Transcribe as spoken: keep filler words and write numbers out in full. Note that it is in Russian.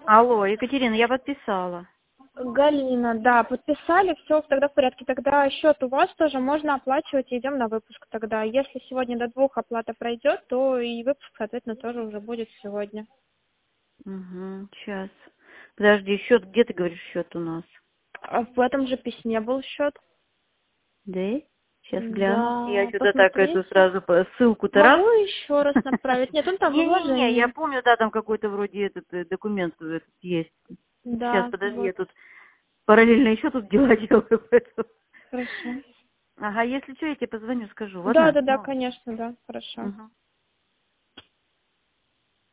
Алло, Екатерина, я подписала. Галина, да, подписали, все тогда в порядке. Тогда счет у вас тоже можно оплачивать, и идем на выпуск тогда. Если сегодня до двух оплата пройдет, то и выпуск, соответственно, тоже уже будет сегодня. Угу, сейчас. Подожди, счет, где ты говоришь счет у нас? А в этом же письме был счет. Да? Сейчас гляну. Я Да, что-то так эту посмотрите. сразу по- ссылку-то раз. Могу еще раз направить. Нет, он там в Не-не-не, я вложении. помню, да, там какой-то вроде этот э, документ этот есть. Сейчас, Да, подожди, я вот. тут параллельно еще тут дела делаю. Поэтому. Хорошо. Ага, если что, я тебе позвоню, скажу, Да, ладно? да, да, Ну, конечно, да, хорошо. угу.